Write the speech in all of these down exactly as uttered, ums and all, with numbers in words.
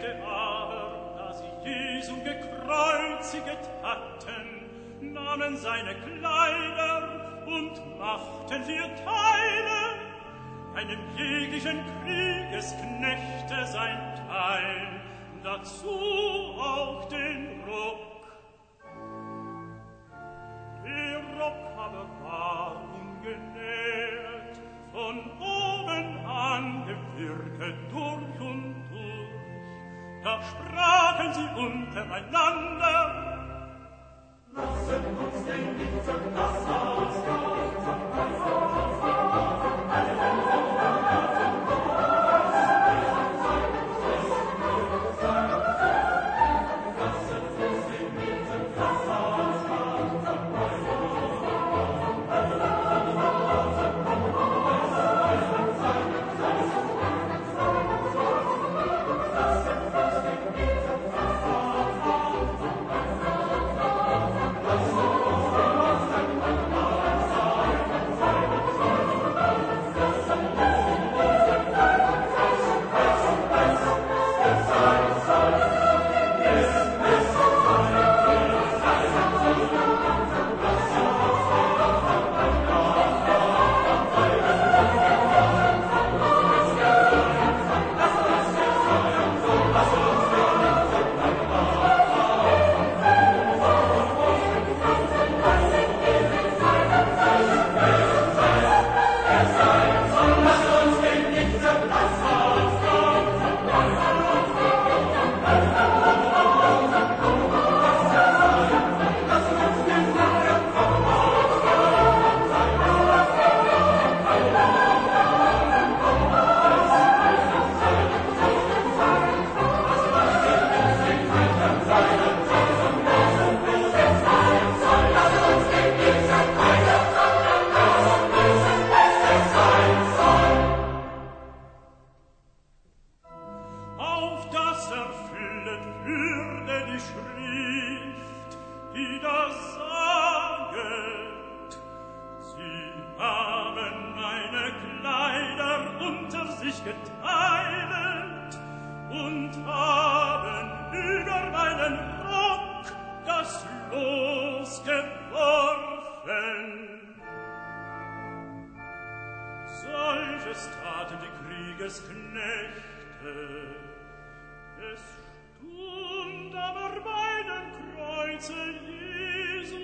Mägde aber, da sie Jesu gekreuziget hatten, nahmen seine Kleider und machten vier Teile, einem jeglichen Kriegesknechte sein Teil, dazu auch den Rock. Der Rock aber war ungenährt, von oben an gewirket durch und durch. Da sprachen sie untereinander: Lassen uns den Lied das Haus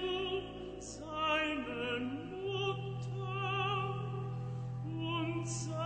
Mutter und